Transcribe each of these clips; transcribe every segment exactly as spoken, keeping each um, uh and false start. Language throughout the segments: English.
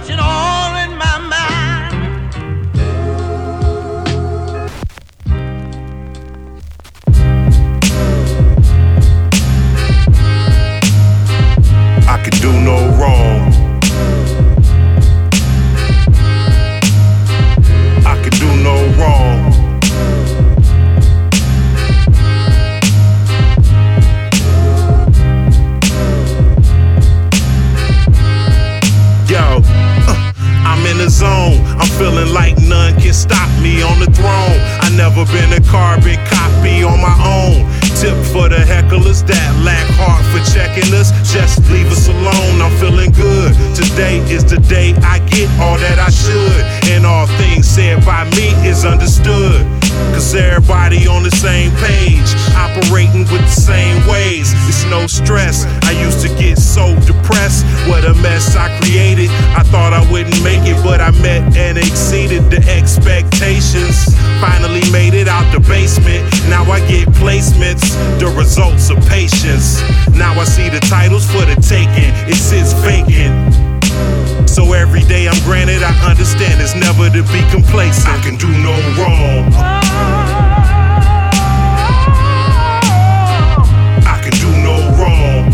touch it all in my mind. I could do no wrong. I could do no wrong. Yo, uh, I'm in the zone. I'm feeling like none can stop me on the throne. I never been a carbon copy on my own. Tip for the hecklers that lack heart for checking us. Just leave us alone, I'm feeling good. Today is the day I get all that I should. And all things said by me is understood. Cause everybody on the same page, operating with the same ways. It's no stress, I used to get so depressed. What a mess I created. I thought I wouldn't make it, but I met and exceeded the expectations. Finally made it out the basement. Now I get placements, the results of patience. Now I see the titles for the taking, it sits vacant. So every day I'm granted, I understand it's never to be complacent. I can do no wrong. I can do no wrong.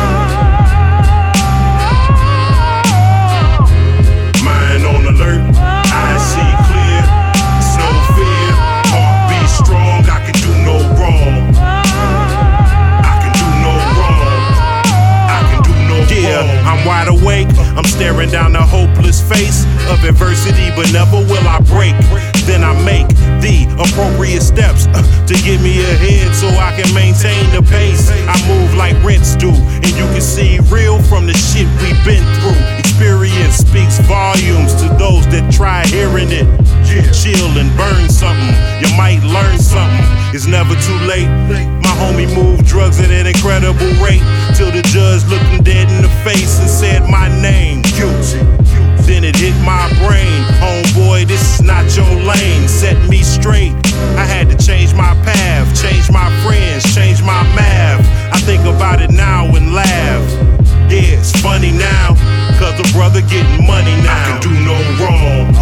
Mind on alert, eyes see clear. It's no fear, heart beat strong. I can do no wrong. I can do no wrong. I can do no wrong. Yeah, I'm wide awake. I'm staring down the hopeless face of adversity, but never will I break. Then I make the appropriate steps uh, to get me ahead so I can maintain the pace. I move like rents do, and you can see real from the shit we've been through. Experience speaks volumes to those that try hearing it. Yeah. Chill and burn something, you might learn something. It's never too late. My homie moved drugs at an incredible rate, till the judge looked him dead in the face and said my name, guilty. Then it hit my brain, homeboy, this is not your lane. Set me straight, I had to change my path, change my friends, change my math. I think about it now and laugh. Yeah, it's funny now, cause the brother getting money now. I can do no wrong.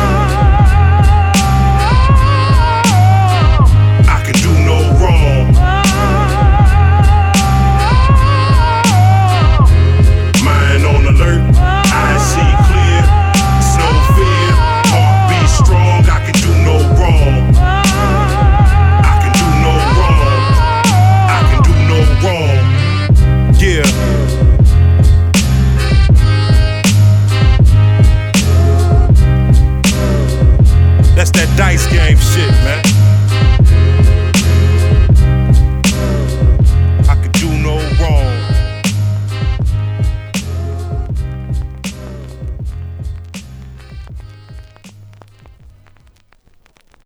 I can do no wrong. Mind on alert, eyes see clear. It's no fear, heart beat strong. I can do no wrong. I can do no wrong. I can do no wrong. Yeah. That's that dice game shit, man.